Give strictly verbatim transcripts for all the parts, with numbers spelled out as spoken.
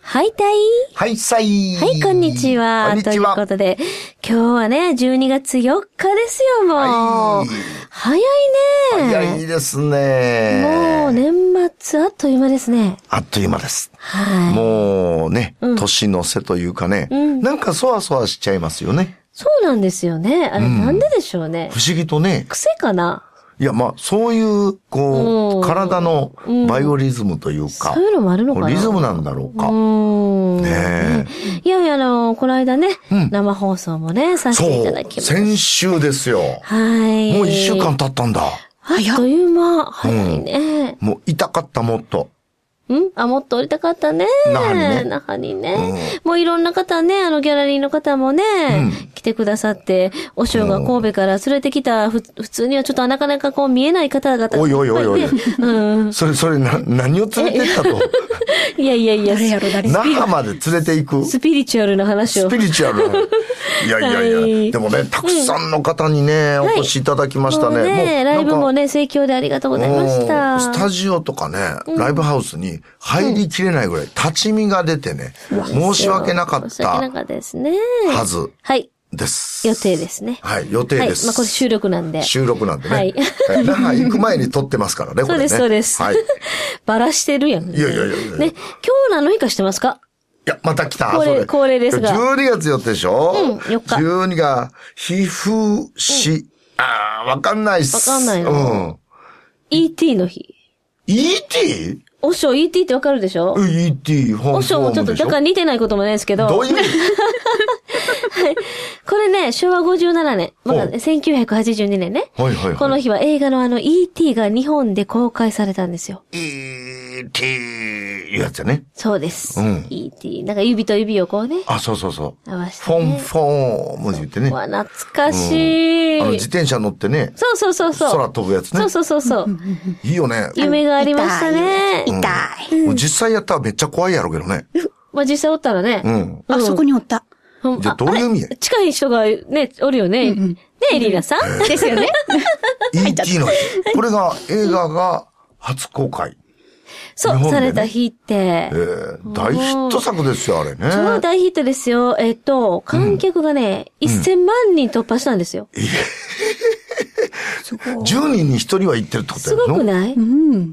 はいたい。 はいさい。 はい、こんにちは。 こんにちは。 ということで、今日はね、じゅうにがつよっかですよ、もう。はい、早いね。 早いですね。 もう、年末あっという間ですね。 あっという間です。 はい。 もうね、 うん、 年の瀬というかね、 うん、 なんかそわそわしちゃいますよね。 そうなんですよね。あれ、うん、なんででしょうね。 不思議とね。 癖かな。 いや、まあ、そういう、こう、体のバイオリズムというか。 そういうのもあるのかな。 リズムなんだろうか。うん。ねえ。いやいや、あの、この間ね、うん、生放送もね、させていただきました。 先週ですよ。 はい。 もう一週間経ったんだ。 あっという間。早いね、 うん。もう痛かった、もっと。 んあ、もっと降りたかったね。 那覇にね。 那覇にね、うん。もういろんな方ね、あのギャラリーの方もね、うん、来てくださって、お嬢が神戸から連れてきた、ふ普通にはちょっとなかなかこう見えない方々が、 おいおいおいおい。 うん、 それ、それな、何を連れてったといやいやいや、 誰やろ、誰那覇まで連れて行くスピリチュアルな話を。 スピリチュアルな。いやいやいや、はい、でもね、たくさんの方にね、うん、お越しいただきましたね。 はい、もうね、もうライブもね、盛況でありがとうございました。 スタジオとかね、うん、ライブハウスに入りきれないぐらい立ち見が出てね、うん、申し訳なかった。 申し訳なかったですね。 はず。 はい。 です。 予定ですね。 はい、予定です。 はい、まあこれ収録なんで。 収録なんでね。 はい。 那覇行く前に撮ってますからね、これね。 そうです、そうです。はい。バラしてるやん。 いやいやいやいや。ね、 今日何の日かしてますか？ いや、また来た。 恒例、恒例ですが。 じゅうにがつよっかでしょ？ うん、よっか。 じゅうにが、皮膚死。うん、ああ、わかんないっす。 わかんないの。うん。イーティー の日。 イーティー？ おしょ、イーティー ってわかるでしょ？ イーティー、フォンフォームでしょ？ おしょもちょっと若干似てないこともないですけど。 どういう意味？ はい。これね、しょうわごじゅうななねん。まあ、せんきゅうひゃくはちじゅうにねんね。 はいはいはい。 この日は映画のあの イーティー が日本で公開されたんですよ。 イーティーいうやつやね。 そうです。 うん。 イーティー。なんか指と指をこうね。 あ、そうそうそう。 合わせて、 フォンフォーム言ってね。 わ、懐かしい、 うん。あの自転車乗ってね。 そうそうそうそう。 空飛ぶやつね。 そうそうそうそう。 いいよね。 夢がありましたね。 痛い。 痛い。うん、実際やったらめっちゃ怖いやろうけどね。 まあ実際おったらね。 うん。 あそこにおった。 じゃあどういう意味や？ 近い人がね、おるよね。うんうん、ねえ、リーナさん、えー、ですよね。 イーティー の日。これが映画が初公開。 そう、ね、された日って。えー、大ヒット作ですよ、あれね。 超大ヒットですよ。えっと、観客がね、うん、せんまんにん突破したんですよ。 えじゅうにんにひとりは行ってるってことだよね。 すごくない？うん。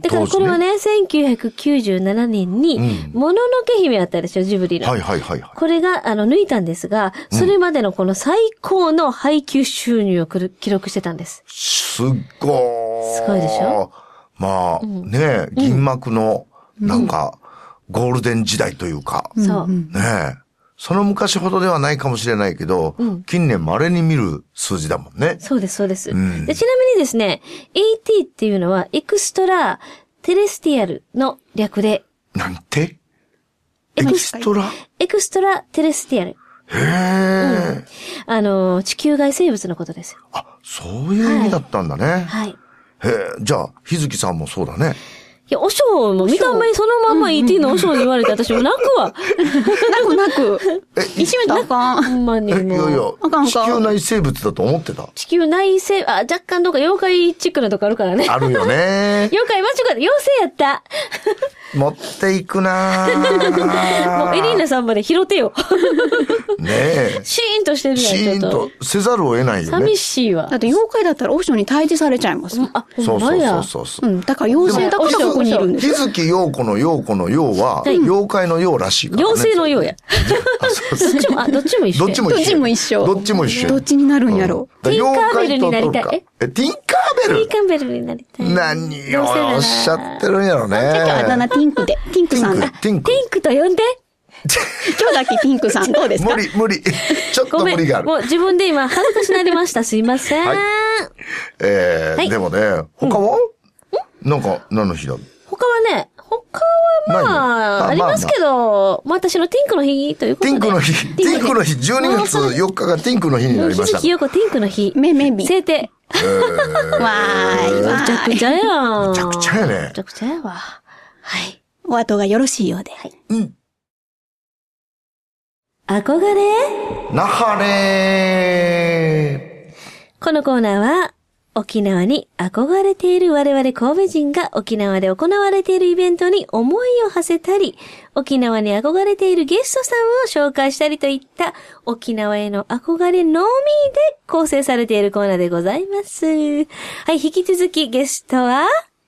だからこれはね、せんきゅうひゃくきゅうじゅうななねんに、もののけ姫あったでしょ、ジブリの。 はいはいはい、はい。 これが、あの、抜いたんですが、それまでのこの最高の配給収入を記録してたんです。 すっごー。 すごいでしょ？ まあ、うん、ねえ、銀幕の、なんか、ゴールデン時代というか。 そう。 ねえ。その昔ほどではないかもしれないけど、うん、近年稀に見る数字だもんね。 そうです、そうです、うん、で。ちなみにですね、イーティー っていうのは、エクストラテレスティアルの略で。 なんて？エクストラ？ エクストラテレスティアル。 へー、 うん。あの、地球外生物のことですよ。 あ、そういう意味だったんだね。はい。 はい、 へー、じゃあ、日月さんもそうだね。 いや、おしょうも見た目そのまんま イーティー のおしょうに言われて、私も泣くわ。 泣く泣く。え、いじめたらあかん。 ほんまにもう。 いやいや、 あかんか。 地球内生物だと思ってた。 地球内生、あ、若干どうか妖怪チックなとこあるからね。 あるよね。 妖怪間違えた。妖精やった。 持っていくなぁ。 もうエリーナさんまで拾ってよ。 ねえ。 シーンとしてるやん。 シーンとせざるを得ないよね。 寂しいわ。 だって妖怪だったらオショに退治されちゃいます。 あ、 そうそうそうそうそう。 うん。だから妖精だからここにいるんですよ。 日月陽子の陽子の陽は、妖怪の陽らしいからね。 妖精の陽や。どっちも、あ、どっちも一緒。 どっちも一緒。 どっちも一緒。 どっちも一緒。 どっちになるんやろう。 ティンカーベルになりたい。 え、ティンカーベル？ ティンカーベルになりたい。 何をおっしゃってるんやろね。 じゃあ今日あだ名ティンクで。ティンクさんだ。 ティンク。 ティンクと呼んで。 今日だけティンクさんどうですか？ 無理、無理。ちょっと無理がある。 もう自分で今恥ずかしなりました。すいません。はい、 えー、はい、でもね、他は、うん、なんか、何の日だ？ 他はね、他はまあ、ありますけど、まあ私のティンクの日ということで。 ティンクの日。ティンクの日、じゅうにがつよっかがティンクの日になりました。 日月よこティンクの日。 めめび。 制定。 えー、 わーい、わーい。 めちゃくちゃやん。 めちゃくちゃやね。 めちゃくちゃやわ。はい。 お後がよろしいようで。はい。 うん。 憧れなはれー。このコーナーは、 沖縄に憧れている我々神戸人が沖縄で行われているイベントに思いを馳せたり、沖縄に憧れているゲストさんを紹介したりといった沖縄への憧れのみで構成されているコーナーでございます。はい、引き続きゲストは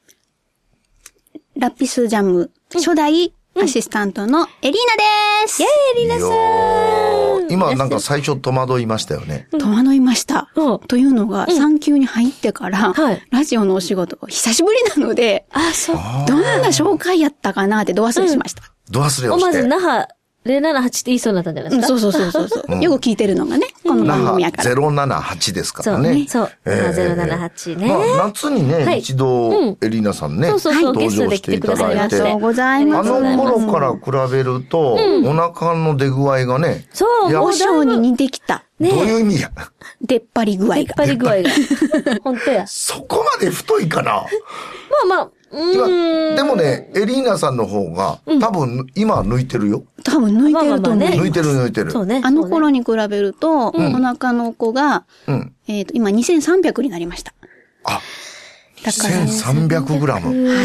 ラピスジャム初代アシスタントのエリーナです。 イェーイ、エリーナさん。 今なんか最初戸惑いましたよね。 戸惑いました。 うん、 というのが、産休に入ってから、 はい、 ラジオのお仕事が久しぶりなので、 あ、そう。 どんな紹介やったかなってド忘れしました。 うん、ド忘れをして。 まず、那覇ゼロななはちって言いそうになったんじゃないですか。 うん、そうそうそうそう。うん、よく聞いてるのがね、この番組やから。 ゼロななはちですからね。 そう、ね、そう。ゼロななはちね。 まあ、夏にね、はい、一度、エリーナさんね、 そうそうそう、 登場していただいて。 ありがとうございます。 あの頃から比べると、うん、お腹の出具合がね、 そう、お尚に似てきた。 ね、どういう意味や。 出っ張り具合が。 出っ張り具合が。本当や。 そこまで太いかな。 まあまあ、 今、でもね、エリーナさんの方が、多分、今抜いてるよ。 多分抜いてると思う。 抜いてる抜いてる。 そうね。 あの頃に比べると、お腹の子が、えっと、今にせんさんびゃくになりました。 あ、にせんさんびゃくグラム。 はい。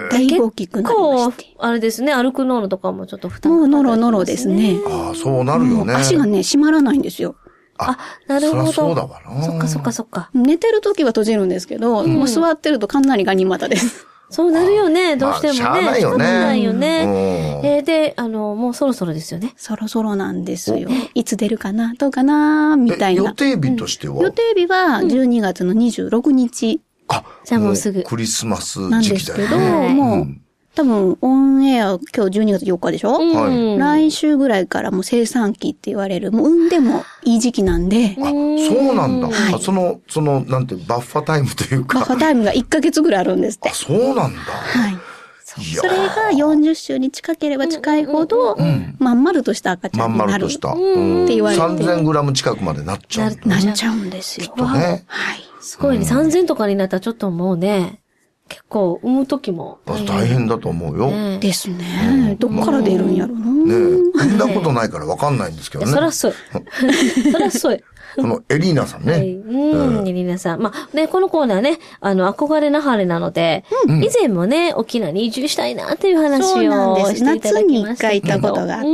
だいぶ大きくなりまして。 あれですね、歩くノロとかもちょっと負担もうノロノロですね。 ああ、そうなるよね。 足がね、締まらないんですよ。 あ、なるほど。 そうだわな。 そっかそっかそっか。 寝てる時は閉じるんですけど、もう座ってるとかなりガニ股です。 そうなるよね、どうしてもね。 しゃあないよね。 しゃあないよね。えー、で、あの、もうそろそろですよね。 そろそろなんですよ。いつ出るかなどうかなみたいな。 予定日としては、 予定日はじゅうにがつのにじゅうろくにち。 あ、 じゃあもうすぐ。 クリスマス時期だよね。 なんですけど、もう、多分、オンエア、今日じゅうにがつよっかでしょ、はい、来週ぐらいからもう生産期って言われる、もう産んでもいい時期なんで。 あ、そうなんだ。はい、その、その、なんて、バッファタイムというか。 バッファタイムがいっかげつぐらいあるんですって。 あ、そうなんだ。 はい。それがよんじゅっしゅうに近ければ近いほど、まん丸とした赤ちゃんになる。まん丸とした。って言われて。 さんぜんグラム近くまでなっちゃう。 なっちゃうんですよ。 ね。 はい。 すごいね。さんぜんとかになったらちょっともうね、結構産むときも大変だと思うよ。 ですね。どっから出るんやろな。 ねえ。産んだことないからわかんないんですけどね。 そらそう。そらそう。 このエリーナさんね。はい、 うん、エリーナさん。まあ、ね、このコーナーね、あの、憧れなはれなので、うん、以前もね、沖縄に移住したいなっていう話をしていただきましたけど。 夏に一回行ったことがあって、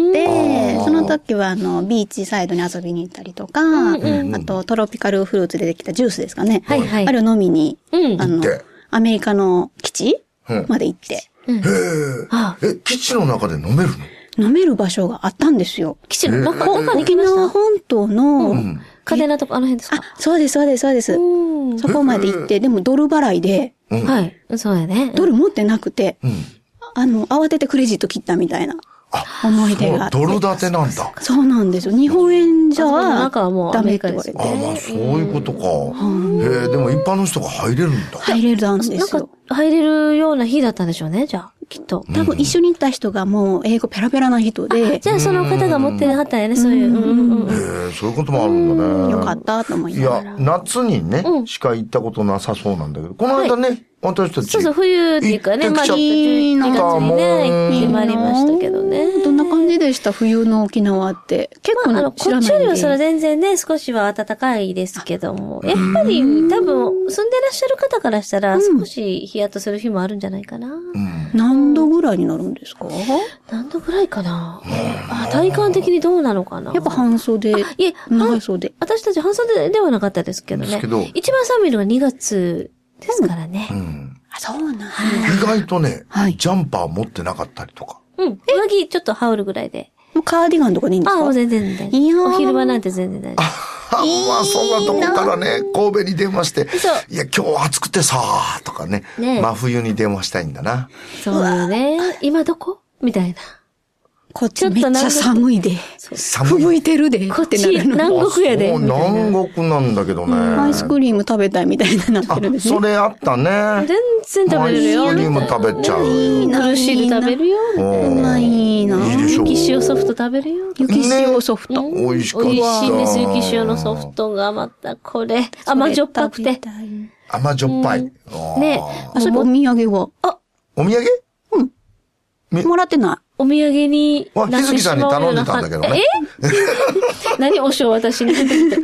その時はあの、ビーチサイドに遊びに行ったりとか、うんうん、あとトロピカルフルーツでできたジュースですかね。はいはい。あれを飲みに、うん、あの、アメリカの基地まで行って。 うん、へえ。え、基地の中で飲めるの？飲める場所があったんですよ。 基地の中に沖縄本島の、 カデナとかあの辺ですか？ あ、そうです、そうです、そうです。そこまで行って、でもドル払いで、 はい。そうやね。 ドル持ってなくて、あの、慌ててクレジット切ったみたいな思い出があって。 ドル建てなんだ。 そうなんですよ。日本円じゃダメって言われて。 あ、まあそういうことか。へえ、でも一般の人が入れるんだ。 入れるんですよ。 なんか入れるような日だったんでしょうね、じゃあ。きっと。 多分一緒に行った人がもう英語ペラペラな人で。 じゃあその方が持ってなかったんやね、そういう。 へえ、そういうこともあるんだね。 よかったと思いながら。 いや、夏にね、しか行ったことなさそうなんだけど、この間ね、私たち。 そうそう、冬っていうかね、まあ、いいながつにね、決まりましたけどね。 どんな感じでした冬の沖縄って。結構知らないんで。 こっちよりはそれ全然ね、少しは暖かいですけども、やっぱり多分、住んでらっしゃる方からしたら、少しヒヤッとする日もあるんじゃないかな。 何度ぐらいになるんですか？ 何度ぐらいかな。あ、体感的にどうなのかな。 やっぱ半袖。 いえ、 長袖。 私たち半袖ではなかったですけどね。一番寒いのがにがつですからね。 うん。 あ、そうなんだ。 意外とね、ジャンパー持ってなかったりとか。 うん。上着ちょっと羽織るぐらいで。 カーディガンとかでいいんですか？ あ、もう全然大丈夫。いやお昼間なんて全然大丈夫。 あ、まあそんなとこからね、神戸に電話して、いや今日暑くてさーとかね、真冬に電話したいんだな。 そうよね。今どこみたいな。 こっちめっちゃ寒いで。寒い。吹雪いてるで。 こっち南国やで。 南国なんだけどね。 アイスクリーム食べたいみたいになってるんですね。 それあったね。 全然食べれるよ。 アイスクリーム食べちゃう。 いいな。クルシール食べるよ。 うまいな。 いいでしょ。 雪塩ソフト食べるよ。 雪塩ソフト。 美味しかった。 美味しいんです、雪塩のソフトがまたこれ。甘じょっぱくて。 甘じょっぱい。 ねえ。それお土産は？ あ、お土産？ うん。もらってない。 お土産になってしまうような。日月さんに頼んでたんだけどね。 え何おしょう私に。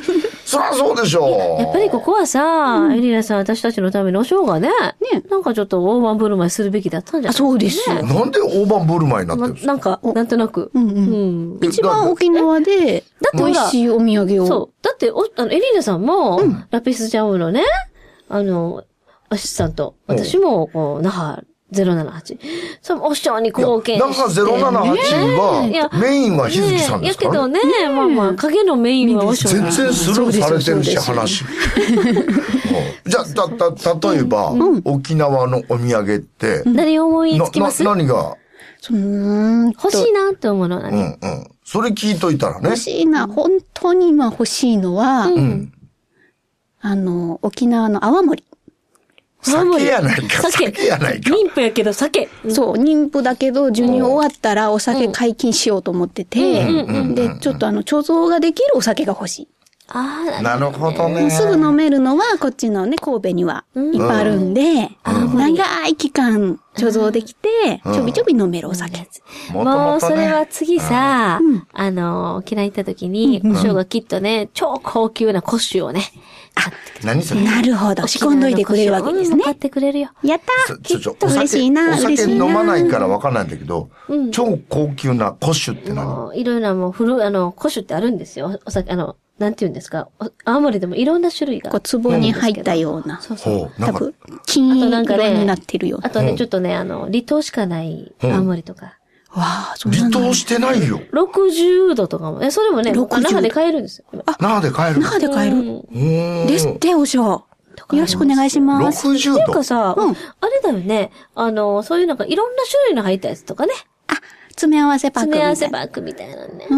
そりゃそうでしょう。 やっぱりここはさ、うん、エリナさん、私たちのためのお正がね、ね、なんかちょっと大盤振る舞いするべきだったんじゃないですか、ね。 そうですよ。 なんで大盤振る舞いになってるんですか？ なんか、なんとなく。うんうんうん、一番沖縄で、美味しいお土産を。 そう。だって、お、あの、エリーナさんも、うん、ラピスジャムのね、あの、アシスタント、私も、こう、那覇、ゼロななはち。そのお師匠に貢献して。 だからゼロななはちは、メインは日月さんですからね。 やけどね、まあまあ、影のメインはお師匠。 全然スルーされてるし、話。じゃあ、た、た、例えば、沖縄のお土産って、 何思いつきます？ 何が欲しいなって思うのはね。 うんうん。それ聞いといたらね。 欲しいな、本当に今欲しいのは、あの、沖縄の泡盛。 酒やないか、酒やないか。 妊婦やけど酒。 そう、妊婦だけど、授乳終わったらお酒解禁しようと思ってて、で、ちょっとあの、貯蔵ができるお酒が欲しい。 ああ、なるほどね。 すぐ飲めるのは、こっちのね、神戸にはいっぱいあるんで、長い期間貯蔵できて、ちょびちょび飲めるお酒。 もう、それは次さ、あの、沖縄行った時に、お正がきっとね、超高級な古酒をね、 あ、何それ？ なるほど。仕込んどいてくれるわけですね。 買ってくれるよ。 やったきっと嬉しいな、 嬉しいな。お酒飲まないからわかんないんだけど、超高級な古酒って何？ いろいろなもう古、あの、古酒ってあるんですよ。お酒、あの、なんて言うんですか。青森でもいろんな種類が。 こう、壺に入ったような。 そうそう。 多分、金色になってるような。 あとね、ちょっとね、あの、離島しかない青森とか。 わあ、 そうなんだ。離島してないよ。 ろくじゅうどとかも。え、それもね、那覇で買えるんですよ。 あ、那覇で買える。 那覇で買える。ですって、おしょう。よろしくお願いします。 ろくじゅうど。 っていうかさ、あれだよね。あの、そういうなんかいろんな種類の入ったやつとかね。 あ、詰め合わせパックみたいな。 詰め合わせパックみたいなね。 うん。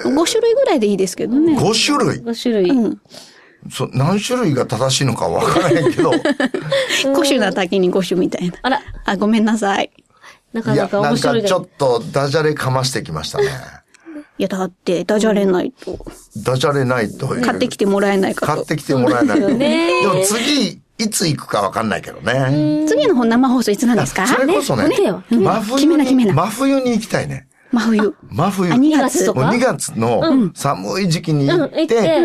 ご種類ぐらいでいいですけどね。 ご種類 ? ご 種類。うん。 そ、何種類が正しいのかわからないけど。 ご種なだけにご種みたいな。 あら。 あ、ごめんなさい。 なかなか面白い。 いや、なんかちょっとダジャレかましてきましたね。 いや、だって、ダジャレないと。 ダジャレないと。 買ってきてもらえないかと。 買ってきてもらえないと。ね、でも次、いつ行くかわかんないけどね。 次の本生放送いつなんですか？ それこそね、真冬に、真冬に行きたいね。 真冬。 真冬。 にがつとか ? にがつの寒い時期に行って、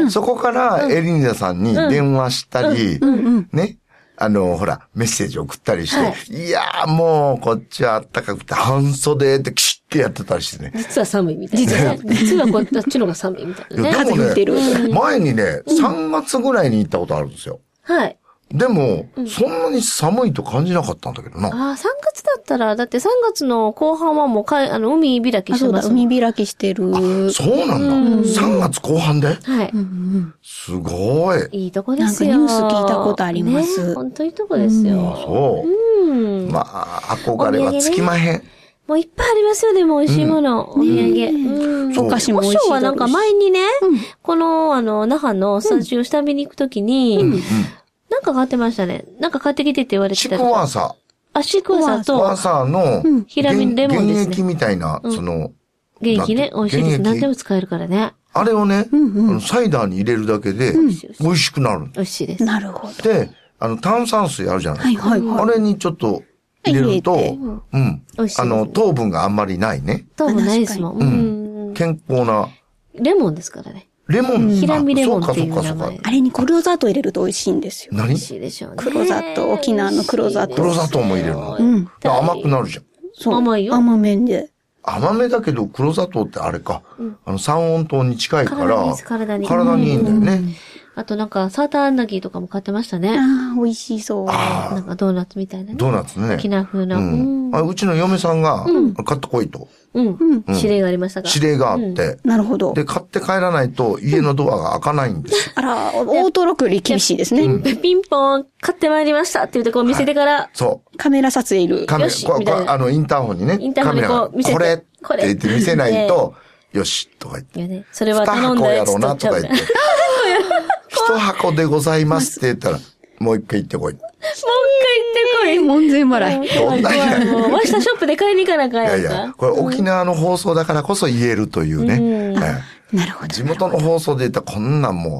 そこからエリナさんに電話したり、ね。あの、ほら、メッセージ送ったりして、はい、いやーもう、こっちは暖かくて、半袖でキシッてやってたりしてね。 実は寒いみたいな。実はこっちのが寒いみたいなね。 でもね、前にね、さんがつぐらいに行ったことあるんですよ。 はい。 でも、うん、そんなに寒いと感じなかったんだけどな。 ああ、さんがつだったら、だってさんがつの後半はもうかい、あの、海開きしてます。 そうだ、海開きしてる。 あ、そうなんだ。うん、さんがつこう半ではい。 すごい。 いいとこですよ。 なんかニュース聞いたことあります。 ね、本当いいとこですよ。 うん、そう。うん。まあ、憧れはつきまへん。 もういっぱいありますよ、でも美味しいもの。お土産。お菓子も美味しい。おしょうはなんか前にね、この、あの、那覇のスタジオ下見に行くときに、なんか買ってましたね。なんか買ってきてって言われてた。 シクワーサー。あ、シクワーサーと。 シクワーサーの、 ヒラミレモンですね。 原液みたいな、その。 原液ね、美味しいです。何でも使えるからね。 あれをね、サイダーに入れるだけで、美味しくなる。 美味しいです。 なるほど。 で、あの、炭酸水あるじゃないですか。はいはいはい。あれにちょっと入れると、うん。あの、糖分があんまりないね。 糖分ないですもん。 うん。健康な。 レモンですからね。 レモン、 ヒラミレモンっていう名前。 あれに黒砂糖入れると美味しいんですよ。 何？ 美味しいでしょうね。 黒砂糖、沖縄の黒砂糖。 黒砂糖も入れるの。うん。甘くなるじゃん。 そう。 甘いよ。 甘めで。 甘めだけど黒砂糖ってあれか。あの、三温糖に近いから。 体に。 体にいいんだよね。 あとなんか、サーターアンダギーとかも買ってましたね。 ああ、美味しそう。 なんかドーナツみたいなね。 ドーナツね。 沖縄風な。うん。あ、うちの嫁さんが、買ってこいと。 うん。指令がありましたか。 指令があって。 なるほど。 で、買って帰らないと家のドアが開かないんですよ。 あら、オートロックより厳しいですね。 ピンポン、買ってまいりましたって言ってこう見せてから。 そう。 カメラ撮影いる。 カメラ、あの、インターホンにね。 インターホンにこう見せて。 これって言って見せないと、よし、とか言って。 それは頼んだやつ二箱やろうな、とか言って。一箱でございますって言ったら、もう一回行ってこい。もう一回行ってこい。 門前払い。 どんなにもう、ワシタショップで買いに行かなあかんやんか。 いやいや、これ沖縄の放送だからこそ言えるというね。 なるほど。 地元の放送で言ったらこんなんも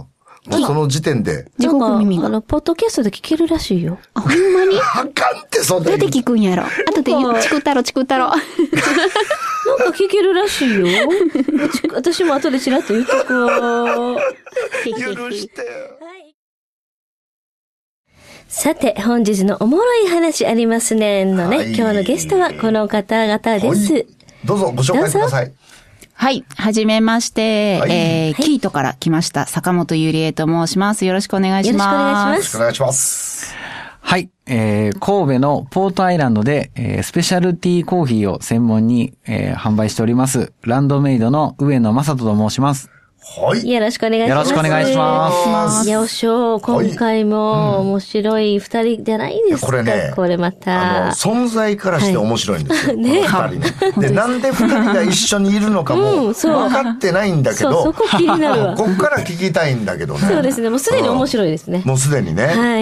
その時点で。 地獄耳が。 あの、ポッドキャストで聞けるらしいよ。 あ、ほんまにあかんってそんなどうやって聞くんやろ。後でチクったろ、チクったろ。 なんか聞けるらしいよ。私も後でちらっと言っとくわ。 許してよ。 さて、本日のおもろい話ありますねのね、はい、今日のゲストはこの方々です。はい、 どうぞご紹介ください。 はい。はじめまして、はい、えー、はい、キートから来ました、坂本ゆりえと申します。よろしくお願いします。 よろしくお願いします。 よろしくお願いします。 はい。えー、神戸のポートアイランドで、えー、スペシャルティーコーヒーを専門に、えー、販売しております、ランドメイドの上野正人と申します。 はい。 よろしくお願いします。 よろしくお願いします。 よっしょ、今回も面白い二人じゃないですか。これね、これまた。 あの、存在からして面白いんですよ。はい、ね。二人ね。で、なんで二人が一緒にいるのかも分かってないんだけど、うん、 そう、そこ気になるわ。 こっから聞きたいんだけどね。 そうですね、もうすでに面白いですね。 もうすでにね。 はい。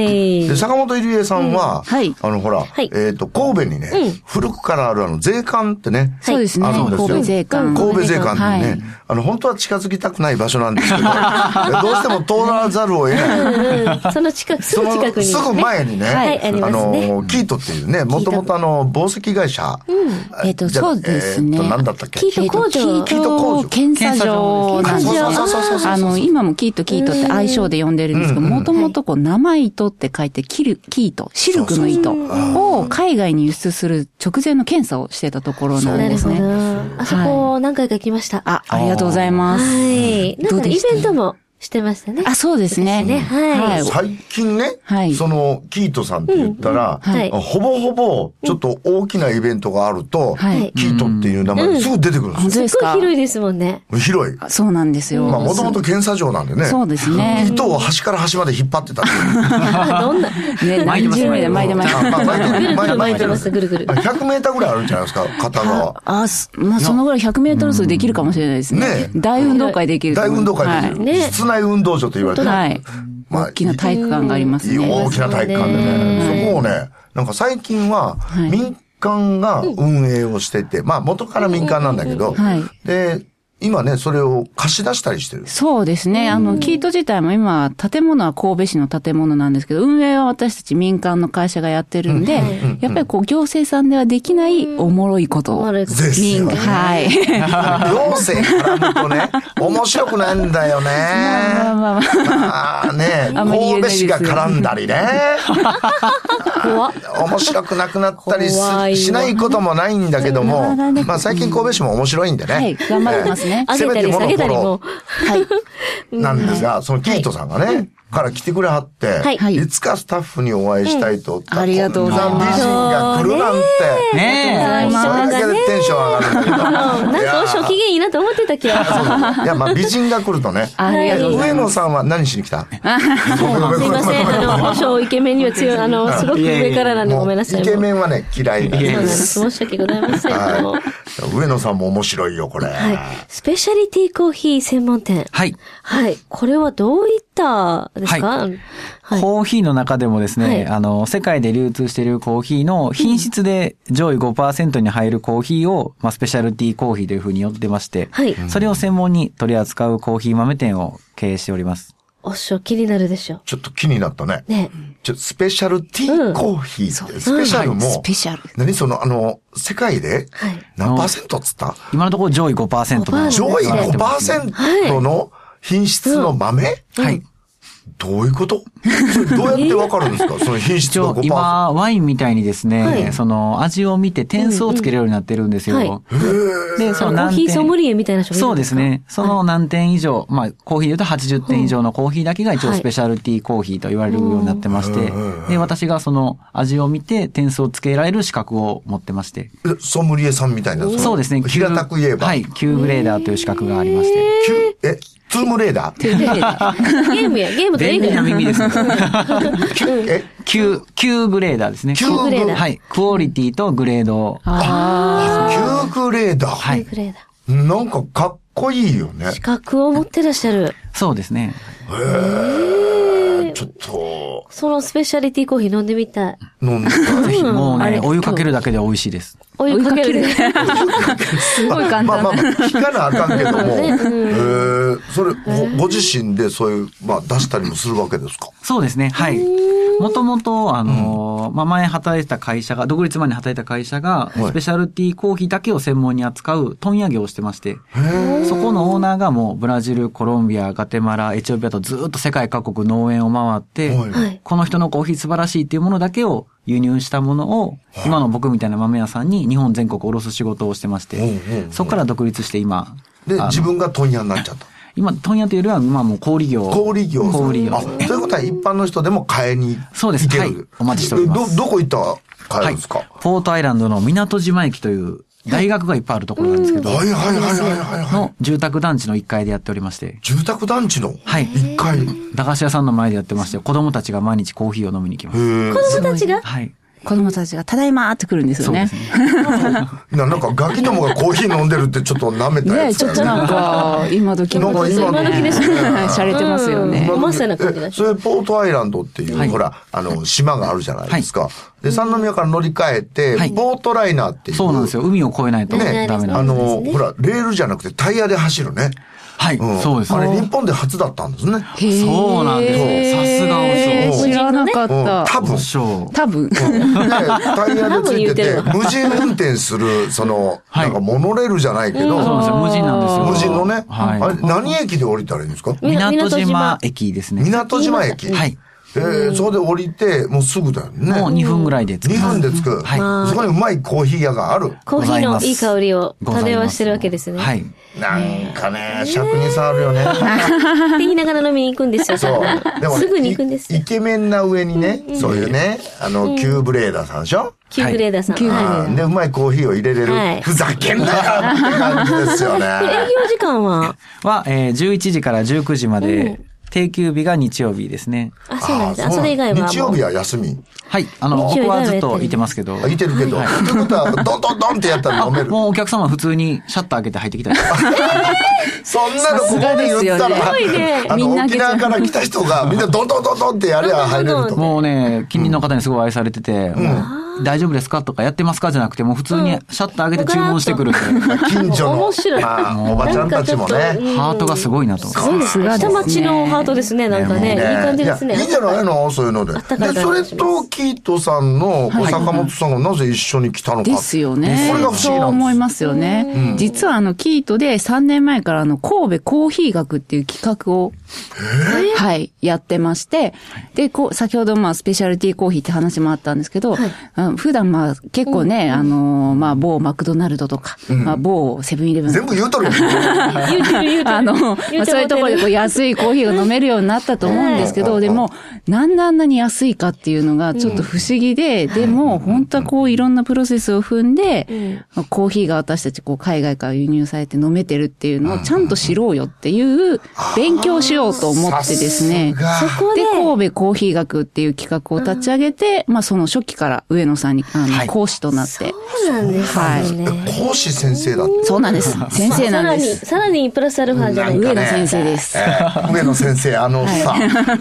で、坂本入江さんは、 うん、はい。 あの、ほら、はい、えっと、神戸にね、うん、古くからあるあの、税関ってね、 そうですね。 あるんですよ。 神戸税関。 神戸税関ってね、はい、あの、本当は近づきたくない場所なんですけど、どうしても通らざるを得ない。 うんうん、その近く、すぐ近くに、ね。 すぐ前にね、はい、あ, ねあの、キートっていうね、もともとあの、紡績会社。 うん、えっ、ー、と、そうですね。 えっ、ー、と、なんだったっけ？ キート工場。 キート工場。検査場なんですよ。あの、今もキートキートって愛称で呼んでるんですけど、もともとこう、生糸って書いて、キル、キート、シルクの糸を海外に輸出する直前の検査をしてたところなんですね。 あそこ何回か来ました。 あ、ありがとうございます。 はい。なんかイベントもしてましたね。 あ、そうですね。 ね、はい。 最近ね、はい、その、キートさんって言ったら、うんはい、ほぼほぼ、ちょっと大きなイベントがあると、はい、キートっていう名前がすぐ出てくるんですよ。 本当ですか？すごい広いですもんね。 広い。 そうなんですよ。 まあ、もともと検査場なんでね。 そうですね。 糸を端から端まで引っ張ってたっていう。 どんな、 ね、巻いてますね。巻いてます。 まあ、巻いてます。巻いてます。ぐるぐる。 ひゃくメーターぐらいあるんじゃないですか、片側。 あ、まあ、そのぐらいひゃくメートル数できるかもしれないですね。ね。大運動会できる。 大運動会できる。ね。室内運動場と言われてる。 はい。まあ、大きな体育館がありますね。 大きな体育館でね。そこをね、なんか最近は民間が運営をしてて、まあ元から民間なんだけど、で、今ね、それを貸し出したりしてる。 そうですね。あの、キート自体も今、建物は神戸市の建物なんですけど、運営は私たち民間の会社がやってるんで、うん、やっぱりこう、行政さんではできないおもろいことを。 ですよね。 はい。 行政絡むとね、面白くないんだよね。まあまあまあまあ。あね、神戸市が絡んだりね。 怖面白くなくなったり し, しないこともないんだけども、まあ最近神戸市も面白いんでね。 はい、頑張ってますね。 上げたり下げたりも。 はい。なんですが、そのキートさんがね、はい、から来てくれはって、はい、いつかスタッフにお会いしたいと、うん、 ありがとうございます。 美人が来るなんて。 ねえ。 それだけでテンション上がるんだけど。 なんかどうしよう、機嫌いいなと思ってた気が。 いや、まあ美人が来るとね。 ありがとうございます。 上野さんは何しに来た？ すいません、あの、おしょうイケメンには強い、あの、すごく上からなんでごめんなさい。 イケメンはね、嫌いなんです。申し訳ございません。 上野さんも面白いよ、これ。はい。 スペシャリティコーヒー専門店。 はい。 はい。これはどういったですか？はい。 はい、コーヒーの中でもですね、はい、あの、世界で流通しているコーヒーの品質で上位 ごパーセント に入るコーヒーを、まあ、スペシャルティーコーヒーというふうに呼んでまして、はい、それを専門に取り扱うコーヒー豆店を経営しております。 おっしょ、気になるでしょ。 ちょっと気になったね。 ね。 ちょスペシャルティーコーヒーって、うん、スペシャルも、 スペシャル。 何その、あの、世界で何パーセントっつった、 今のところ上位 ごパーセント の。 上位 ごパーセント の品質の豆、はい、はい。どういうこと？どうやってわかるんですか？その品質の ごパーセント。 今、ワインみたいにですね、はい、その味を見て点数をつけるようになってるんですよ。うんうんはい、 で、その何点。コーヒーソムリエみたいな人がいるんですか？ そうですね。その何点以上、はい、まあ、コーヒーで言うとはちじゅってん以上のコーヒーだけが一応スペシャルティーコーヒーと言われるようになってまして、はい、で、私がその味を見て点数をつけられる資格を持ってまして。 ソムリエさんみたいな。 そうですね。 平たく言えば。 はい。キューグレーダーという資格がありまして。 えトゥームレーダーゲームや、ゲームと映画や。 便利な耳ですね。 えキュー、キューグレーダーですね。 キューグレーダー。 はい。クオリティとグレード。 ああ。キューグレーダー。 はい。 キューグレーダー。 なんかかっこいいよね。 資格を持ってらっしゃる。 そうですね。 へえ。ちょっと。 そのスペシャリティコーヒー飲んでみたい。 飲んでみたい。 もうね、お湯かけるだけで美味しいです。 お湯かける。 すごい簡単。 まあまあまあ、引かなあかんけども、えー、それ、ご自身でそういう、まあ出したりもするわけですか？ そうですね、はい。もともと、あの、うん、まあ前働いてた会社が、独立前に働いた会社が、スペシャルティーコーヒーだけを専門に扱う問屋業をしてまして、そこのオーナーがもうブラジル、コロンビア、ガテマラ、エチオピアとずっと世界各国農園を回って、はい、この人のコーヒー素晴らしいっていうものだけを輸入したものを、今の僕みたいな豆屋さんに日本全国卸す仕事をしてまして、そこから独立して今。 で、自分が問屋になっちゃった。 今、問屋というよりは、今もう小売業。 小売業。 小売業。 あ、ということは一般の人でも買いに行ける。 そうです。はい。お待ちしております。 ど、どこ行ったら買えるんですか？はい、 ポートアイランドの港島駅という大学がいっぱいあるところなんですけど。 はいはいはいはいはい。 の住宅団地のいっかいでやっておりまして。 住宅団地のはい。 いっかい。 駄菓子屋さんの前でやってまして、子供たちが毎日コーヒーを飲みに来ます。 子供たちが？ はい。 子供たちがただいまーって来るんですよね。 そうですね。 な, なんかガキどもがコーヒー飲んでるってちょっと舐めたやつ、 ね。ちょっとなんか今時のなんか今時ですね。 洒落てますよね。 まさな感じだし。 それポートアイランドっていう、はい、ほらあの島があるじゃないですか。はい、で三宮から乗り換えて、はい、ボートライナーっていう。 そうなんですよ。海を越えないとねダメなんです。 あの、ね、ほらレールじゃなくてタイヤで走るね。 はい、うん、そうです。 あれ日本で初だったんですね。 そうなんです。さすがおそう。知らなかった。 多分。 多分。 ね、タイヤでついてて、無人運転する、その、なんかモノレールじゃないけど。 そうなんですよ。無人なんですよ。 無人のね。はい。あれ、何駅で降りたらいいんですか？ 港島駅ですね。 港島駅。 はい。 えー、そこで降りて、もうすぐだよね。 もうにふんぐらいで着く。 にふんで着く。はい。そこにうまいコーヒー屋がある。 コーヒーのいい香りを漂わしてるわけですね。 はい。 なんかね、尺に触るよね。って言いながら飲みに行くんですよ。 そう。でも、 すぐに行くんですよ。 イケメンな上にね、そういうね、あの、キューブレーダーさんでしょ？ キューブレーダーさん。 はい。で、うまいコーヒーを入れれる。ふざけんなよって感じですよね。 営業時間はは、えー、じゅういちじからじゅうくじまで、定休日が日曜日ですね。 あ、そうなんです。それ以外は。 日曜日は休み。 はい。あの、僕はずっといてますけど。 いてるけど。ということは、ドンドンドンってやったら飲める。 もうお客様普通にシャッター開けて入ってきたり。 そんなのここで言ったら、あの、沖縄から来た人がみんなドンドンドンドンってやりゃ入れると。 もうね、近隣の方にすごい愛されてて、大丈夫ですかとかやってますかじゃなくて、もう普通にシャッター開けて注文してくるんで。 近所の、おばちゃんたちもね。 ハートがすごいなと。 そうですね。下町のハートですね、なんかね。いい感じですね。 いいんじゃないのそういうので。で、それとキートさんの坂本さんがなぜ一緒に来たのか。 ですよね。 これが不思議なんです。 そう思いますよね。実はあの、キートでさんねんまえからあの、神戸コーヒー学っていう企画を、はい、やってまして、で、こう、先ほどまあ、スペシャルティーコーヒーって話もあったんですけど、普段まあ、結構ね、あの、まあ、某マクドナルドとか、まあ、某セブンイレブン。 全部言うとるよ。 言うてる言うてる。 あの、まあ、そういうところでこう安いコーヒーが飲めるようになったと思うんですけど、でも、なんであんなに安いかっていうのがちょっと不思議で、でも、本当はこういろんなプロセスを踏んで、コーヒーが私たちこう海外から輸入されて飲めてるっていうのをちゃんと知ろうよっていう勉強しようと思ってですね、そこで神戸コーヒー学っていう企画を立ち上げて、まあその初期から上野さんにあの講師となって。 そうなんですね。 はい。講師先生だって。 そうなんです。先生なんです。 さらに、プラスアルファじゃない上野先生です。 上野先生、あのさ。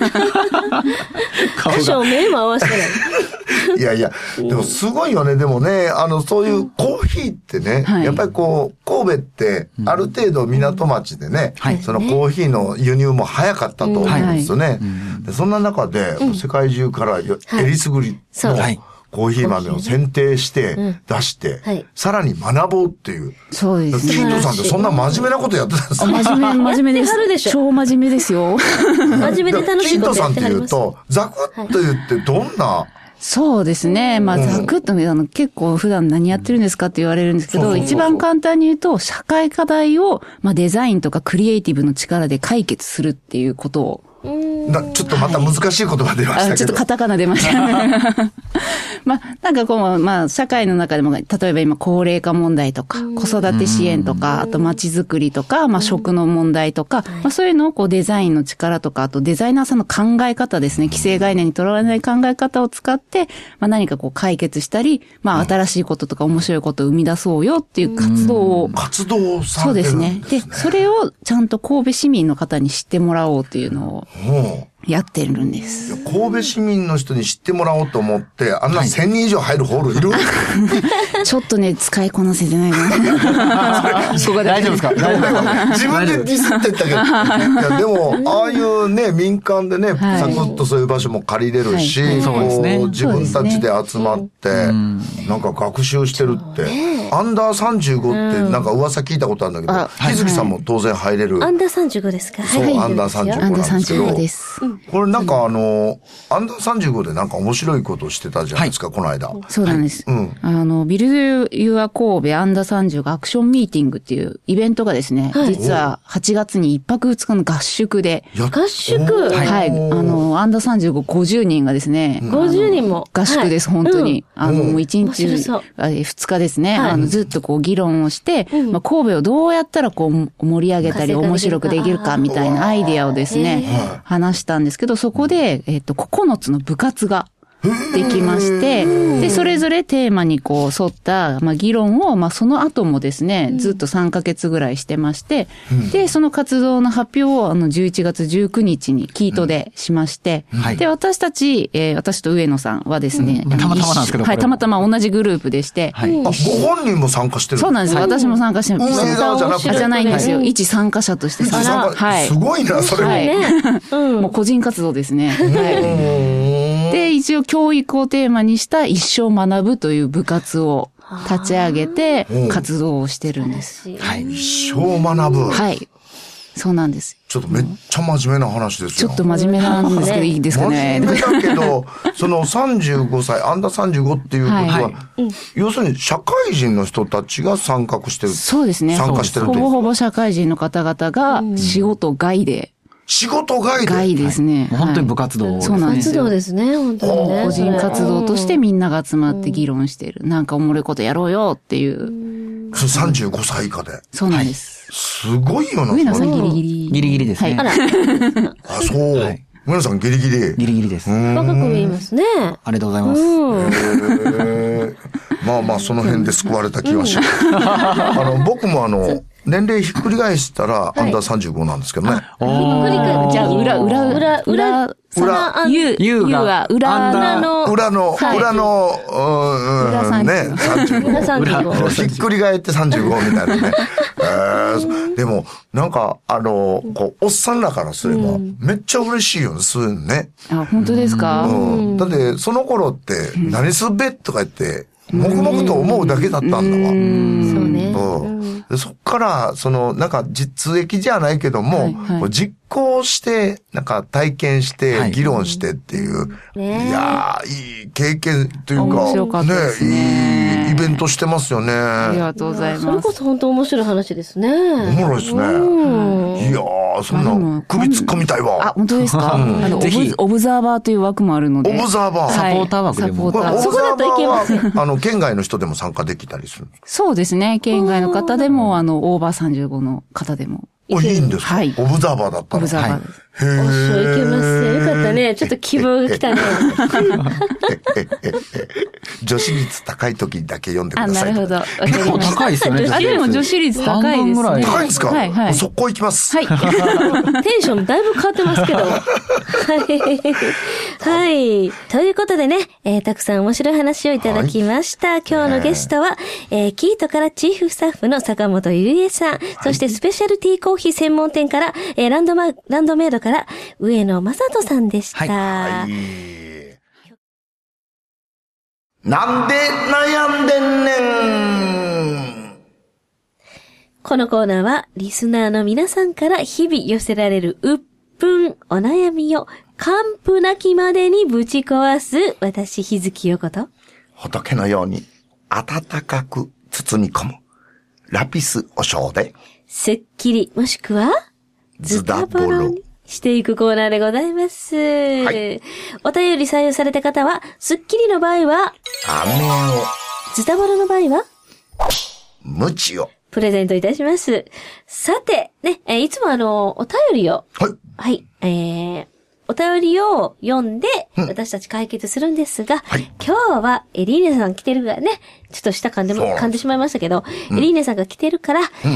多少目も合わせない。 いやいや、でもすごいよね。でもね、あの、そういうコーヒーってね、やっぱりこう、神戸ってある程度港町でね、そのコーヒーの輸入も早かったと思うんですよね。そんな中で、世界中からえりすぐりの、コーヒー豆を選定して出して、うんはい、さらに学ぼうっていう。 そうですね。 キートさんってそんな真面目なことやってたんですか？ 真面目、真面目です。超真面目ですよ。 真面目で楽しいことやってはります。 キートさんって言うと、ザクッと言ってどんな、はい、 そうですね。まあ、ざくっと、あの、結構普段何やってるんですかって言われるんですけど、一番簡単に言うと、社会課題を、まあ、デザインとかクリエイティブの力で解決するっていうことを、 なちょっとまた難しい言葉出ましたけど。 ちょっとカタカナ出ました。まあ、なんかこう、まあ、社会の中でも、例えば今、高齢化問題とか、子育て支援とか、あと街づくりとか、まあ、食の問題とか、まあ、そういうのをこう、デザインの力とか、あとデザイナーさんの考え方ですね、既成概念にとらわれない考え方を使って、まあ、何かこう、解決したり、まあ、新しいこととか面白いことを生み出そうよっていう活動を。 活動をされてるんですね。 そうですね。で、それをちゃんと神戸市民の方に知ってもらおうっていうのを。 やってるんです。 神戸市民の人に知ってもらおうと思って、あんなせんにん以上入るホールいる、はい、 ちょっとね、使いこなせてないな。 そこで大丈夫ですか？ 自分でディスってったけど。いや、でも、ああいうね、民間でね、はい、サクッとそういう場所も借りれるし、はいそうですね、自分たちで集まって、ね、なんか学習してるって、アンダーさんじゅうごってなんか噂聞いたことあるんだけど、日月さんも当然入れる。 アンダーさんじゅうごですか？ そう、はい、アンダーさんじゅうごなんですけど。アンダーさんじゅうごです。 これなんかあの、アンダーさんじゅうごでなんか面白いことをしてたじゃないですか、はい、この間。 そうなんです。はい、うん、あの、ビルドユア神戸アンダーさんじゅうごアクションミーティングっていうイベントがですね、はい、実ははちがつにいっぱくふつかの合宿で。 合宿はい。はい。あの、アンダーさんじゅうご、ごじゅうにんがですね。 ごじゅうにんも。 合宿です、はい、本当に。うん、あの、もういちにち、ふつかですね。はい、あの、ずっとこう議論をして、うん、まあ、神戸をどうやったらこう盛り上げたり面白くできるかみたいなアイディアをですね、話したんですけど、そこで、えっと、ここのつの部活ができまして、で、それぞれテーマにこう沿った、まあ、議論を、まあ、その後もですね、ずっとさんかげつぐらいしてまして、うん、で、その活動の発表を、あの、じゅういちがつじゅうくにちにキートでしまして、うんはい、で、私たち、えー、私と上野さんはですね、 うん、たまたまなんですけど、 はい、たまたま同じグループでして、はい、 あ、ご本人も参加してる？ そうなんですよ。私も参加してる。 運営側じゃなくて。 じゃないんですよ。一参加者として参加。 はい。すごいな、それも。はい。 もう個人活動ですね。はい。で、一応教育をテーマにした一生学ぶという部活を立ち上げて活動をしてるんです。 はい。一生学ぶ。 はい。そうなんです。 ちょっとめっちゃ真面目な話ですよ。 ちょっと真面目なんですけど、いいですかね。 真面目だけど、そのさんじゅうごさい、アンダーさんじゅうごっていうことは、はい、要するに社会人の人たちが参画してる。 そうですね。 参加してるという。 ほぼほぼ社会人の方々が仕事外で、 仕事外で外ですね。 はい、本当に部活動ですね。 そうなんですよ。部活動ですね、本当にね。 個人活動としてみんなが集まって議論している。なんかおもろいことやろうよっていう。 それさんじゅうごさい以下で。 そうなんです。 すごいよな。 上野さんギリギリ。 ギリギリですね。 あら。 あ、そう。はい、上野さんギリギリ。 ギリギリです。 若く見えますね。 ありがとうございます。 へまあまあその辺で救われた気はします。あの、僕もあの、年齢ひっくり返したら、アンダーさんじゅうごなんですけどね。ひっくり返じゃあ、裏、裏、裏、裏、 裏、 ゆう、ゆうが、裏の、裏の、裏の、うん、ね、さんじゅうご。 裏さんじゅうご。 ひっくり返ってさんじゅうごみたいなね。でも、なんか、あの、こう、おっさんらからすれば、めっちゃ嬉しいよね、そういうのね。 あ、本当ですか？ うん。だって、その頃って、何すべとか言って、黙々と思うだけだったんだわ。そうね。 うん。そっから、その、なんか実益じゃないけども、はいはい、実行して、なんか体験して、議論してっていう、はい、いやー、いい経験というか、 面白かったですね。 いいイベントしてますよね。 ありがとうございます。 それこそ本当面白い話ですね。 おもろいですね。いやー、そんな、首突っ込みたいわ。 あ、本当ですか？うん、あの、ぜひ、オブザーバーという枠もあるので。 オブザーバー。 サポーター枠でも。 そこだといけますよ。 あの、県外の人でも参加できたりする。 そうですね。県外の方でも、あの、オーバーさんじゅうごの方でも。 お、いいんですか？はい。オブザーバーだったら。 オブザーバーです。 へー。 おっしゃ、いけますよ。よかったね。ちょっと希望が来たね。 女子率高い時だけ読んでください。 あ、なるほど。 結構高いですよね。 あ、でも女子率高いですね。 高いですか？ はいはい。 速攻行きます。 はい。テンションだいぶ変わってますけど。はい。はい。ということでね、えー、たくさん面白い話をいただきました。はい、今日のゲストは、えー、キートからチーフスタッフの坂本ゆりえさん、はい、そしてスペシャルティーコーヒー専門店から、えー、ランドマ、ランドメイドから上野正人さんでした。はい。 なんで悩んでんねん。 このコーナーはリスナーの皆さんから日々寄せられる鬱憤、お悩みを完膚なきまでにぶち壊す私日月陽子と仏のように温かく包み込むラピスお醤ですっきりもしくはズタボロにしていくコーナーでございます。はい、お便り採用された方は、スッキリの場合は、 飴を、 ズタボロの場合は、 ムチを、 プレゼントいたします。さて、ね、えー、いつもあの、お便りを、 はい。 はい、えー、お便りを読んで、私たち解決するんですが、うんはい、今日はエリーネさん来てるからね、ちょっと下噛んでも、噛んでしまいましたけど、うん、エリーネさんが来てるから、うん、なん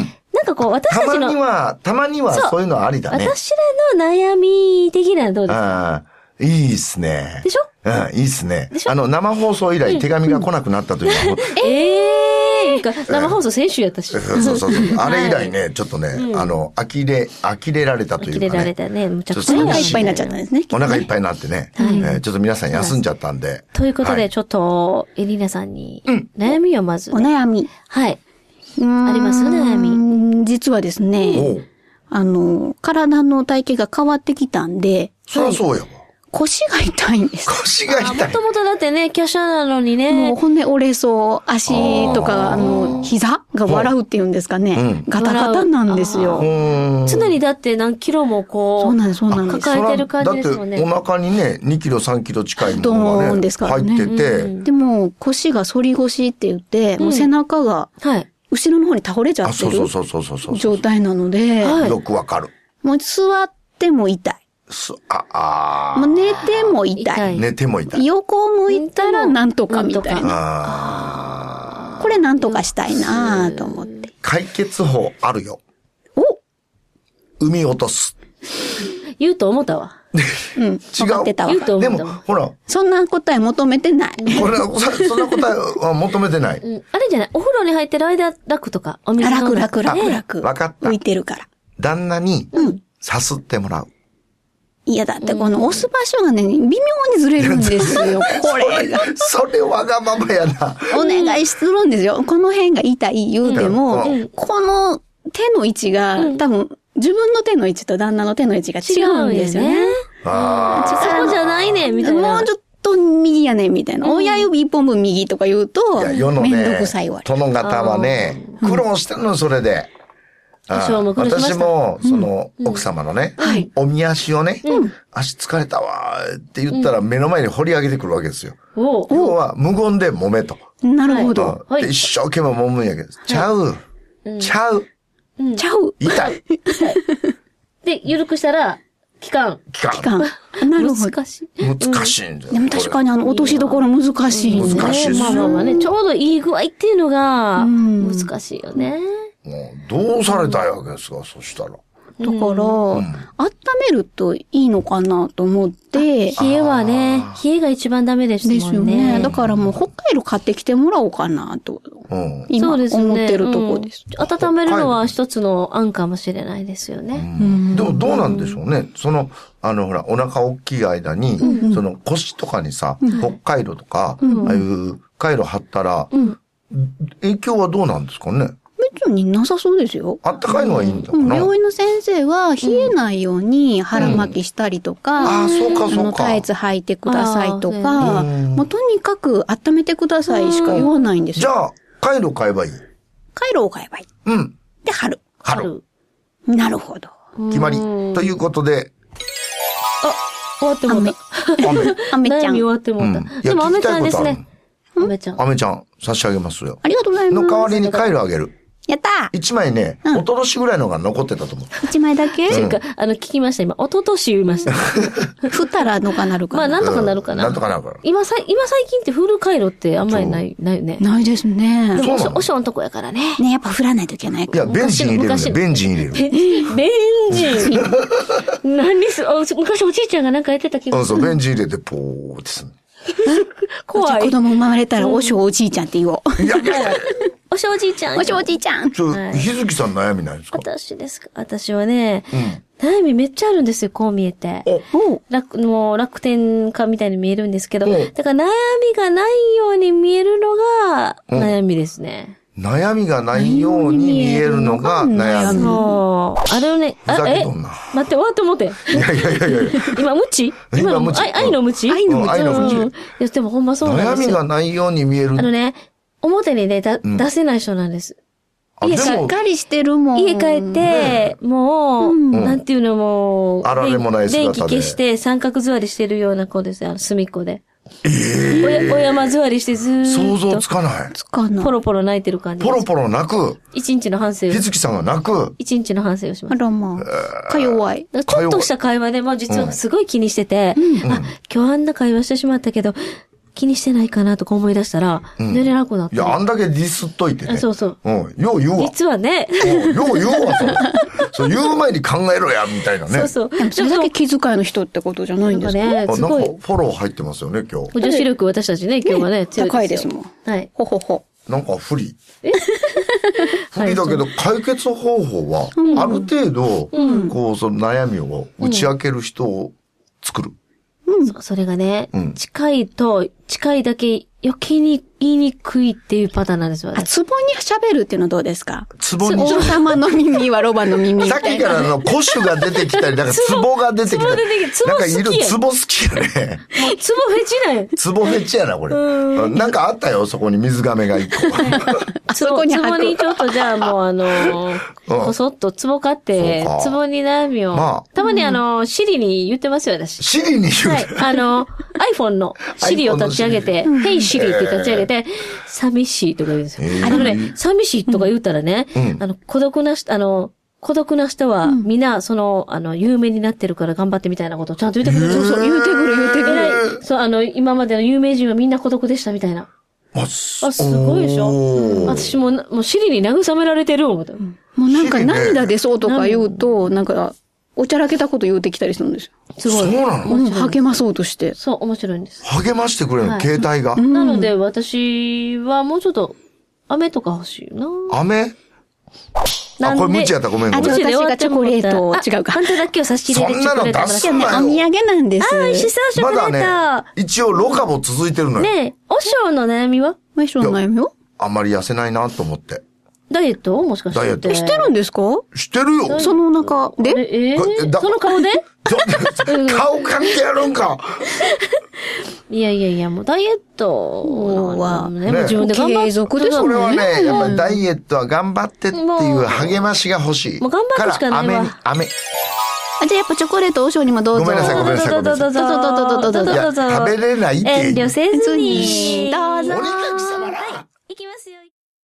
なんかこう、私たちの。 たまには、たまにはそういうのありだね。 私らの悩み的なのどうですか？ ああ、いいっすね。 でしょ？ うん、いいっすね。あの、生放送以来手紙が来なくなったというのは。 ええー、生放送先週やったし。 そうそうそう。あれ以来ね、ちょっとね、あの、呆れ、呆れられたというかね。 呆れられたね。むちゃくちゃ。 お腹いっぱいになっちゃったんですね。 お腹いっぱいになってね。ちょっと皆さん休んじゃったんで。 ということで、ちょっと、エリナさんに、悩みをまず。 お悩み。 はい。あります悩み。 実はですね、あの、体の体型が変わってきたんで。 そりゃそうやわ。 腰が痛いんです。 腰が痛い。 もともとだってね、華奢なのにね。 もう骨折れそう、足とか、あの、膝が笑うっていうんですかね。ガタガタなんですよ。 常にだって何キロもこう、 そうなんです、そうなんです。 抱えてる感じですもんね。 だってお腹にね、にキロ、さんキロ近いものがね、入ってて。 でも、腰が反り腰って言って、もう背中が、後ろの方に倒れちゃってる状態なので、 よくわかる。 もう座っても痛い。 す、あ、あもう寝ても痛い。 寝ても痛い。 横向いたらなんとかみたいな。 あこれなんとかしたいなと思って。 解決法あるよ。 お産み落とす。 言うと思ったわ。 うん。違う。分かってたわ。 言うと思ったわ。 でも、ほら。 そんな答え求めてない。 これ、そんな答えは求めてない。 うん。あれじゃないお風呂に入ってる間楽とか、お水飲んで楽、楽、楽、楽。 わかった。 浮いてるから。 旦那に、さすってもらう。 いや、だってこの押す場所がね、微妙にずれるんですよ、これが。 それわがままやな。 お願いするんですよ。この辺が痛い言うても、この手の位置が、多分、自分の手の位置と旦那の手の位置が違うんですよね。 ああ。そこじゃないね、みたいな。 もうちょっと右やね、みたいな。親指一本分右とか言うと、めんどくさいわ。 殿方はね、苦労してるの、それで。 私も、 私も、その、奥様のね、おみ足をね、足疲れたわって言ったら目の前に掘り上げてくるわけですよ。要は、無言で揉めと。 なるほど。 で、一生懸命揉むんやけど、ちゃう。ちゃう。 ちゃう。 痛い。 で、緩くしたら、期間。 期間。 期間。なるほど。 難しい。 難しいんだよ。 でも確かにあの、落としどころ難しいね。 難しいですよ。 まあまあまあね、ちょうどいい具合っていうのが、難しいよね。 もうどうされたいわけですか、そしたら。だから、温めるといいのかなと思って、 冷えはね、冷えが一番ダメですもんね。ですよね。 だからもう北海道買ってきてもらおうかなと、今思ってるとこです。 温めるのは一つの案かもしれないですよね。 でもどうなんでしょうね。その、あのほら、お腹大きい間に、その腰とかにさ、北海道とか、ああいう回路張ったら、影響はどうなんですかね。 別になさそうですよ。 あったかいのはいいんだかな。 病院の先生は冷えないように腹巻きしたりとか、 あ、そうかそうか。 タイツ履いてくださいとか、もうとにかく温めてくださいしか言わないんですよ。 じゃあ、回路買えばいい。 回路を買えばいい。 うん。 で、貼る。 貼る。 なるほど。 決まり。ということで。 あ、終わってもうた。 アメ。 アメちゃん。 悩み終わってもうた。でもアメちゃんですね。アメちゃん。 アメちゃん、差し上げますよ。 ありがとうございます。 の代わりに回路あげる。 やったー一枚ね、おととしぐらいのが残ってたと思う。 一枚だけというか、あの、聞きました、今。おととし言いました。 振ったらのかなるかな。 まあ、なんとかなるかな。 なんとかなるから。 今さ、今最近ってフル回路ってあんまりない、ないよね。 ないですね。 でも、おしょんとこやからね。 ね、やっぱ振らないといけないから。いや、ベンジン入れるんだよ。ベンジン入れる。 ベンジン何す、昔おじいちゃんがなんかやってた気がする。 そうそう、ベンジン入れて、ポーってする。 怖い。子供生まれたら、おしょおじいちゃんって言おう。いやいやいや。 おしょおじいちゃん。 おしょおじいちゃん。 ちょ、日月さん悩みないですか？ 私ですか。私はね、悩みめっちゃあるんですよ、こう見えて。楽、もう楽天家みたいに見えるんですけど、だから悩みがないように見えるのが悩みですね。 悩みがないように見えるのが悩み。 そう。あれをね、 あ、え、待って、終わって思って。 いやいやいやいや今、無知今の無知。 愛の無知愛の無知。愛の無知。 いや、でもほんまそうなんですよ。 悩みがないように見える。 あのね、表にね、だ、出せない人なんです。 家しっかりしてるもん。 家帰って、もう、なんていうのもう、 あられもない姿で。 電気消して三角座りしてるような子ですよ、隅っこで。ええ。お山座りしてずーっと。 想像つかない。 つかない。 ポロポロ泣いてる感じ。 ポロポロ泣く。 一日の反省を。 日月さんが泣く。 一日の反省をします。 あらまあ。か弱い。 ちょっとした会話でも実はすごい気にしてて、あ、今日あんな会話してしまったけど、 気にしてないかなとか思い出したら、うん、寝れなくなって。 いや、あんだけディスっといてね。 そうそう。 うん。よう言うわ。 実はね。 うん、よう言うわ、それ。そう、言う前に考えろや、みたいなね。 そうそう。でもそれだけ気遣いの人ってことじゃないんですかね。すごい。 なんかフォロー入ってますよね、今日。 女子力私たちね、今日はね、 強いですよ。高いですもん。 はい。 ほほほ。 なんか不利。不利だけど、解決方法は、ある程度、こう、その悩みを打ち明ける人を作る。 うん、そ, それがね、うん、近いと、近いだけ余計に言いにくいっていうパターンなんですよ。 あ、ツボに喋るっていうのはどうですか？ ツボに。 王様の耳はロバの耳みたいな。 さっきからの古種が出てきたり、なんかツボが出てきたり。ツボ出てきた。なんかいる、ツボ好きやね。 もうツボフェチなんや。 ツボフェチやな、これ。なんかあったよ、そこに水亀が一個。 あそこにツボにちょっとじゃあもうあのー、こそっとツボ買って、ツボに悩みを。まあ、たまにあの、シリに言ってますよ、私。 シリに言う、 はい。あの、iPhone のシリを立ち上げて、Hey シリって立ち上げて、寂しいとか言うんですよ。あのね、寂しいとか言ったらね、あの、孤独な人、あの、孤独な人は、みんな、その、あの、有名になってるから頑張ってみたいなことをちゃんと言ってくれる。そうそう、言うてくる言うてくる。そう、あの、今までの有名人はみんな孤独でしたみたいな。あ、すごいでしょ？私も、もう、シリに慰められてる思った。もうなんか涙出そうとか言うと、なんか、おちゃらけたこと言うてきたりするんですよ。 すごい。そうなの？ うん、励まそうとして。 そう、面白いんです。 励ましてくれるの、携帯が。 なので、私はもうちょっと、飴とか欲しいな。 飴？あ、これ無知やったらごめんごめん。 あ、私がチョコレート違うか。 本当だけを差し入れてチョコレート。 そんなの出すなよ。 お土産なんです。 あ、美味しそう、チョコレート。 まだね、一応ロカボ続いてるのよ。 ねえ、おしょうの悩みは？ おしょうの悩みは？ あんまり痩せないなと思って。 ダイエットもしかして。 ダイエット。 してるんですか？ してるよ。 そのお腹で？ えー、その顔で？ 顔関係あるんか。 いやいやいや、もうダイエットは、ね、ね、自分で頑張って。継続ですね。これはね、やっぱりダイエットは頑張ってっていう励ましが欲しい。 もう頑張ってしかないわ。 から、飴、飴。 あ、じゃあやっぱチョコレートおしょうにもどうぞ。 ごめんなさい、ごめんなさい。 どうぞどうぞどうぞどうぞどうぞどうぞ。 食べれないって。 遠慮せずに。どうぞ。 おにかき様だ。 いきますよ。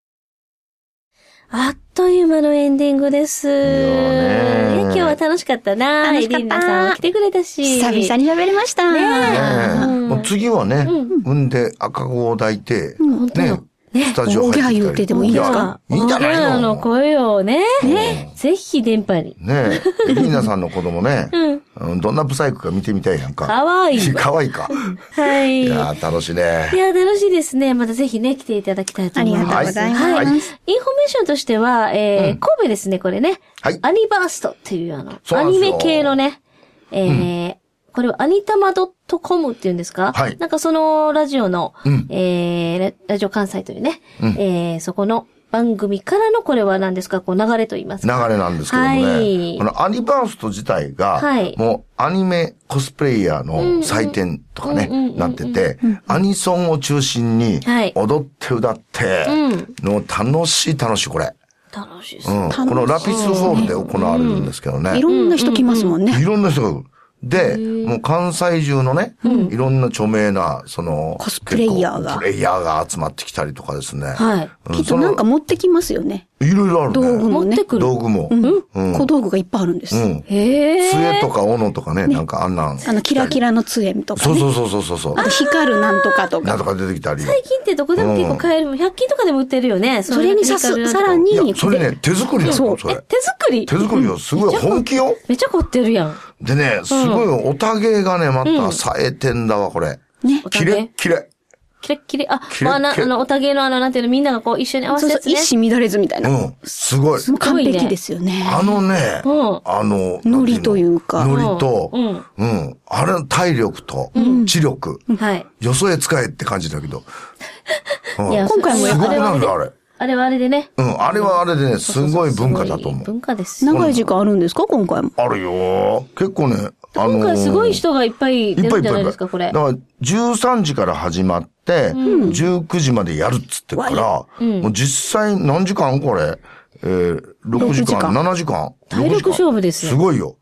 あっという間のエンディングです。ね、今日は楽しかったな。 楽しかった。 エリンナさんも来てくれたし。 久々に喋りました。 ね、うん、もう次はね、うん、産んで赤子を抱いて、うん、ね、 ね、スタジオ入ってきたり。おぎゃ言うててもいいですか？ いいんじゃないの？ の声をね、ね、ぜひ電波に。 ねえ、エリーナさんの子供ね、うん、どんなブサイクか見てみたいやんか。 かわいい。 かわいいか。 はい。 いやー、楽しいね。 いやー、楽しいですね。またぜひね、来ていただきたいと思います。 ありがとうございます。はい。インフォメーションとしては、えー、うん、神戸ですね、これね。はい。アニバーストっていうあの、アニメ系のね、えー、うん、これはアニタマ .com っていうんですか？はい。なんかそのラジオの、うん、えー、ラジオ関西というね、うん、えー、そこの番組からのこれは何ですか？こう流れと言いますか？ 流れなんですけどもね。はい。このアニバースト自体が、はい。もうアニメコスプレイヤーの祭典とかね、うんうん、なってて、うんうん、アニソンを中心に、踊って歌って、の楽しい楽しいこれ。 楽しいです、 うん。このラピスホールで行われるんですけどね。 うん、いろんな人来ますもんね。 いろんな人が来る。で、もう関西中のね、うん、いろんな著名な、その、 コスプレイヤーが。 プレイヤーが集まってきたりとかですね。 はい。うん、きっとなんか持ってきますよね。 いろいろあるね。 道具もね。 持ってくる。 道具も。 うん。うん、小道具がいっぱいあるんです。うん。 へー。杖とか斧とかね、ねなんかあんなん。 あの、キラキラの杖とかね。 そうそうそうそうそう。 あと光るなんとかとか。 なんとか出てきたり。 最近ってどこでも結構買える。ひゃく均とかでも売ってるよね。 それにさす、さらに。 それね、手作りだよ、それ。 手作り？ 手作りよ。すごい本気よ。 めっちゃ凝ってるやん。 でね、すごいおたげがね、また冴えてんだわ、これ。 ね。 キレッキレ。 キレッキレ。あ、まあ、あの、おたげのあの、なんていうの、みんながこう一緒に合わせて、ね。 そうそう、一糸乱れずみたいな。 うん。すごい。 完璧ですよね。 あのね、あの、 ノリというか。 ノリと、うん。うん。あれの体力と、知力。はい。よそへ使えって感じだけど。 いや、 今回もすごくなんだ、あれ。 あれはあれでね。 うん、あれはあれでね、すごい文化だと思う。 文化です。 長い時間あるんですか、今回も。 あるよ。結構ね、 あのー、今回すごい人がいっぱい出るんじゃないですか、これ。 だから、じゅうさんじから始まって、うん、じゅうくじまでやるっつってから、うん、もう実際何時間これ、えー、ろくじかん、ななじかん。 体力勝負ですよ。 すごいよ。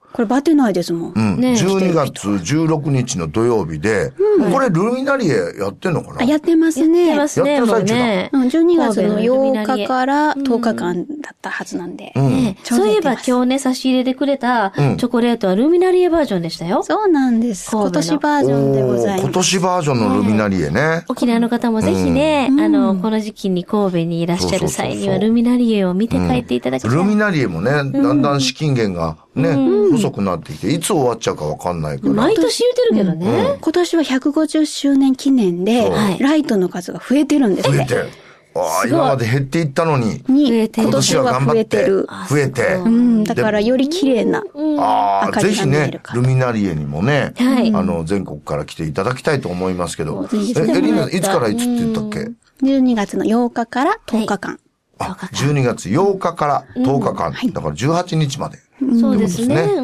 これバテないですもん。 うん。ね、じゅうにがつじゅうろくにちの土曜日で、うん、これルミナリエやってんのかな？ あ、やってますね。 やってますね。 やってる最中だ。 ね、 うん、じゅうにがつのようかからとおかかんだったはずなんで。 うんね、そういえば今日ね、差し入れてくれたチョコレートはルミナリエバージョンでしたよ。 そうなんです。今年バージョンでございます。 今年バージョンのルミナリエね。ね、 沖縄の方もぜひね、うん、あの、この時期に神戸にいらっしゃる際にはルミナリエを見て帰っていただきたい。 うん、ルミナリエもね、だんだん資金源がね、うん、細くなってきて、いつ終わっちゃうかわかんないから。 毎年言うてるけどね。 うん、今年はひゃくごじゅっしゅうねん記念で、ライトの数が増えてるんですね。 増えてる。ああ、今まで減っていったのに、 に今年は頑張って増えて、 うん、だからより綺麗なああ、ぜひね、ルミナリエにもね、はい、あの、全国から来ていただきたいと思いますけど、え、エリナ、いつからいつって言ったっけ？ じゅうにがつのようかからとおかかん。 はい、あ、じゅうにがつようかからとおかかん。うんはい、だからじゅうはちにちまで。 そうですね。うん。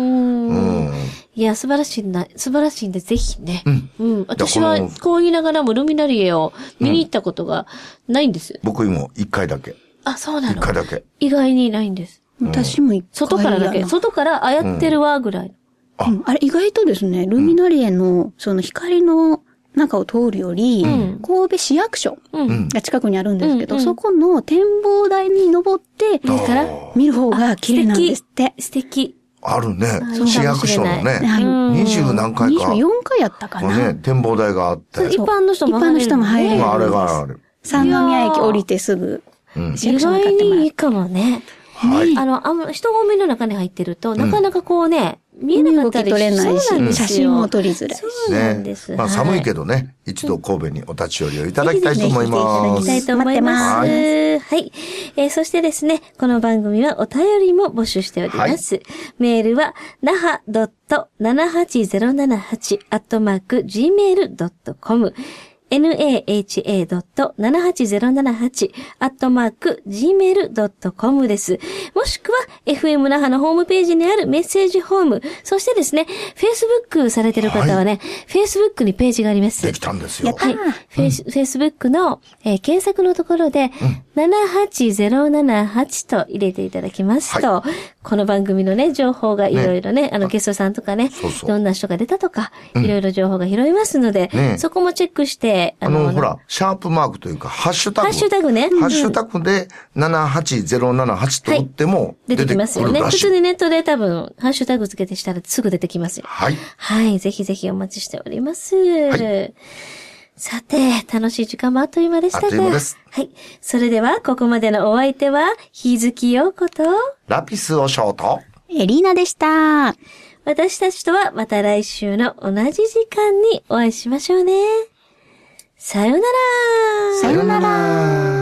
いや、素晴らしいな、素晴らしいんで、ぜひね。うん。うん。私は、こう言いながらも、ルミナリエを見に行ったことがないんですよ。 うん、僕も一回だけ。 あ、そうなの？ 一回だけ。 意外にないんです。 私も一回。 外からだけ。外から、あ、やってるわ、ぐらい。 あ、うん、あれ、意外とですね、ルミナリエの、その光の中を通るより、うん、神戸市役所が近くにあるんですけど、うん、そこの展望台に登って、から見る方が綺麗なんですって。 素敵。 あるね。市役所のね。二十何回か。 二十四回やったかな。 ね、展望台があって。 一般の人も入れる。 一般の人も入れる。 あれがある。 三宮駅降りてすぐ、 市役所に向かってもらう。意外にいいかもね。はい。あの、あ人混みの中に入ってると、なかなかこうね、見えなかったり動き取れないし、写真も撮りづらい。 そうなんです。 まあ寒いけどね、一度神戸にお立ち寄りをいただきたいと思います。 いただきたいと思います。はい。えそしてですね、この番組はお便りも募集しております。メールは、なは ドットななはちゼロななはち アットマーク ジーメールドットコムナハ ドットななはちゼロななはち アットマーク ジーメールドットコム です。もしくは エフエム 那覇のホームページにあるメッセージホーム、そしてですね、Facebook されてる方はね、はい、Facebook にページがあります。 できたんですよ。 はい。フェイス、Facebook の、えー、検索のところで、うん、ななはちゼロななはちと入れていただきますと、はい、この番組のね、情報がいろいろね、ねあのゲストさんとかね、そうそうどんな人が出たとか、いろいろ情報が拾いますので、ね、そこもチェックして、 あの、あのほら、シャープマークというか、ハッシュタグ。 ハッシュタグね。 ハッシュタグでななはちゼロななはちと打っても、はい、 出てきますよね。普通にネットで多分、ハッシュタグつけてしたらすぐ出てきますよ。 はい。 はい。ぜひぜひお待ちしております。はい。さて、楽しい時間もあっという間でしたが。 あっという間です。 はい。それでは、ここまでのお相手は、日月陽子と、 ラピスおショート、 エリーナでした。 私たちとはまた来週の同じ時間にお会いしましょうね。さよなら。 さよなら。